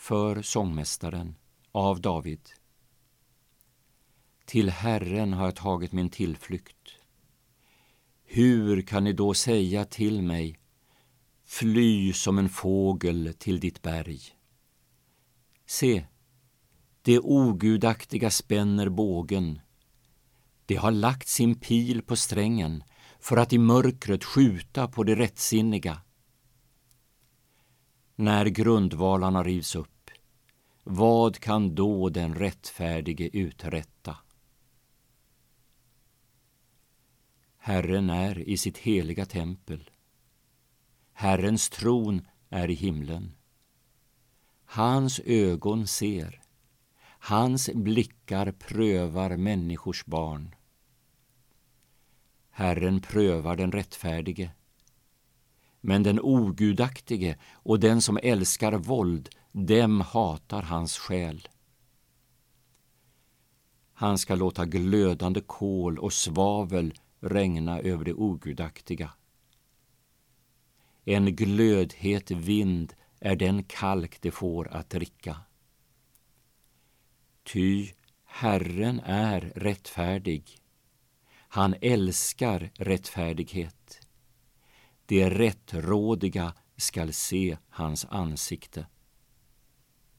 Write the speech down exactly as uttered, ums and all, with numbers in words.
för sångmästaren av David. Till Herren har jag tagit min tillflykt. Hur kan ni då säga till mig, fly som en fågel till ditt berg? Se, det ogudaktiga spänner bågen. Det har lagt sin pil på strängen för att i mörkret skjuta på det rättsinniga. När grundvalarna rivs upp, vad kan då den rättfärdige uträtta? Herren är i sitt heliga tempel. Herrens tron är i himlen. Hans ögon ser, hans blickar prövar människors barn. Herren prövar den rättfärdige, men den ogudaktige och den som älskar våld, dem hatar hans själ. Han ska låta glödande kol och svavel regna över det ogudaktiga. En glödhet vind är den kalk det får att dricka. Ty Herren är rättfärdig. Han älskar rättfärdighet. Det rättrådiga skall se hans ansikte.